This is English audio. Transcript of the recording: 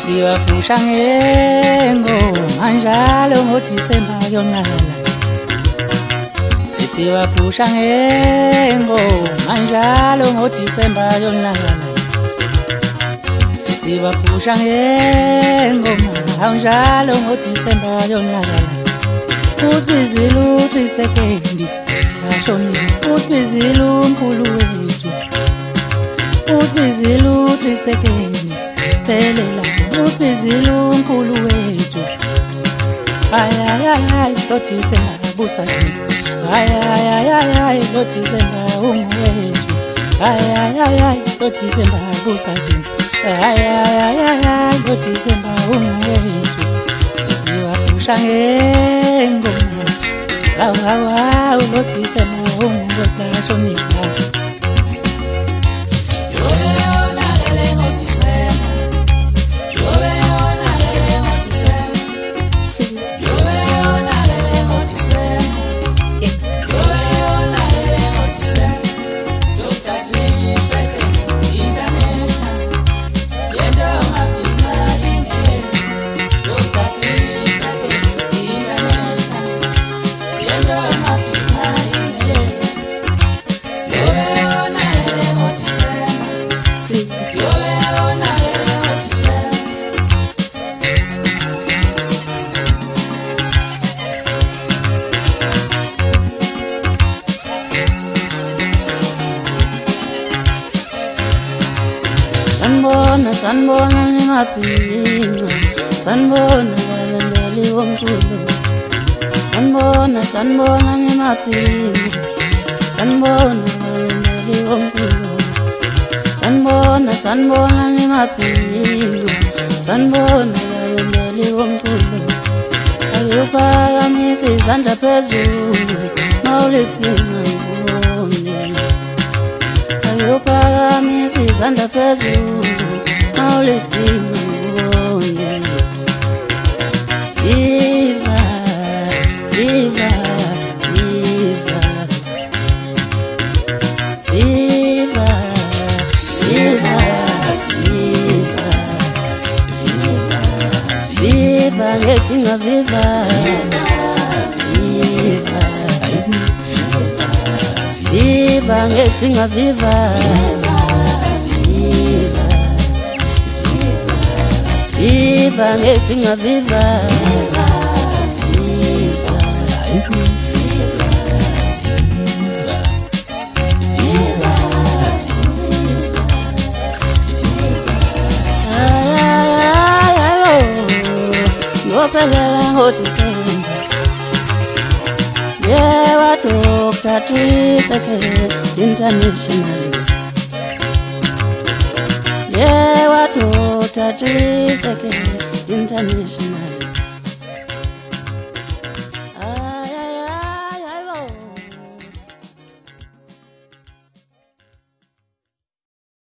sisiwapusha ngengoma njalo ngoDisemba yonala sisiwapusha ngengoma njalo ngoDisemba yonala sisiwapusha ngengoma njalo ngoDisemba yonala usibizile uTrisekendi ashonile usibizile umkhulu wethu usibizile uTrisekendi phelela usibizile umkhulu wethu ayayayayi loDisemba busathi ayayayayi loDisemba ungwethu ayayayayi loDisemba busathi ayayayayi loDisemba ungwethu sisiwapusha ngengoma awu loDisemba ungwethu ashonile sanibona nimaphinga sanibona balandeli womculo sanibona nimaphinga sanibona balandeli womculo sanibona nimaphinga sanibona balandeli womculo ayuphakamisa izandla phezulu mawuliphinga ngibone ayuphakamisa izandla phezulu mawuliphinga ngibone viva viva viva viva viva viva viva ngephinga viva viva viva ngephinga viva viva ngephinga viva ngophelela ngoDisemba yewa Dr. Trisekendi International yewa Dr. Trisekendi International